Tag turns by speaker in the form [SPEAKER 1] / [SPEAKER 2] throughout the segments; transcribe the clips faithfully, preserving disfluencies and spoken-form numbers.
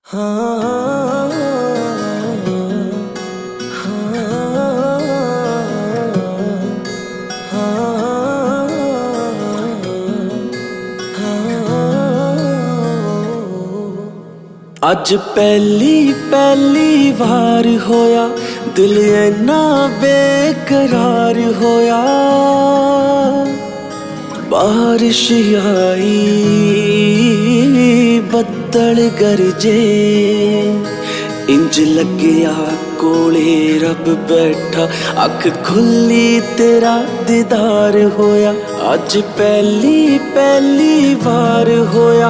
[SPEAKER 1] हाँ, हाँ, हाँ, अज पहली पहली वार होया दिल इन्ना बेकरार होया। बारिश आई बदल गरजे इंज लग्या कोले रब बैठा अख खुली तेरा दीदार होया। अज पहली पहली वार होया।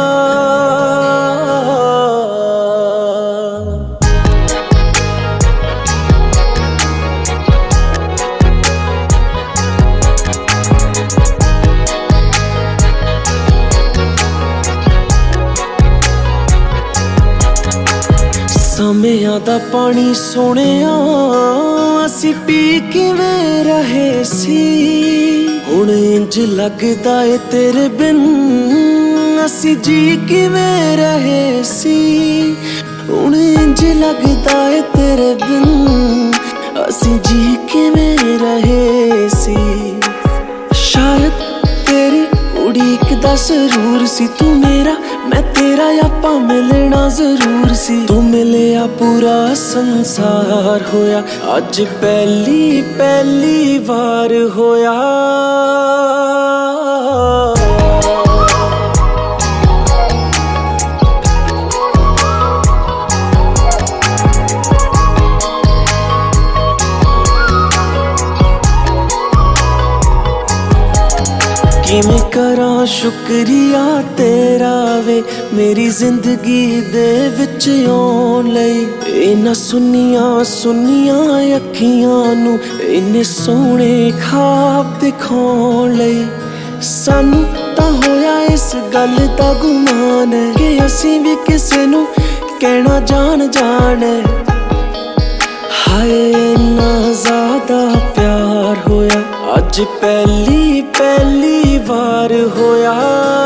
[SPEAKER 1] ਸਮਿਆਂ ਦਾ ਪਾਣੀ ਸੋਹਣਿਆ ਅਸੀਂ ਪੀ ਕਿਵੇਂ ਰਹੇ ਸੀ। ਹੁਣ ਇੰਜ ਲੱਗਦਾ ਏ ਤੇਰੇ ਬਿਨ ਅਸੀਂ ਜੀ ਕਿਵੇਂ ਰਹੇ ਸੀ। ਹੁਣ ਇੰਜ ਲੱਗਦਾ ਏ ਤੇਰੇ ਬਿਨ ਅਸੀਂ ਜੀ ਕਿਵੇਂ ਰਹੇ ਸੀ। ਸ਼ਾਇਦ तेरी उड़ीक दा जरूर सी तू मेरा मैं तेरा आपा मिलना जरूर सी। तू मिलिया पूरा संसार होया। अज पहली पहली वार होया। किवें करां शुक्रिया तेरा वे मेरी जिंदगी दे विच आउण लई। इन्हां सुनिया सुनिया अखियां नूं इन्ने सोहणे ख्वाब दिखाउण लई। सानू तां होया इस गल दा गुमान कि असीं भी किसे नूं कहना जान जान। हाय इन्ना ज़्यादा प्यार होया। अज पहली पहली वार होया।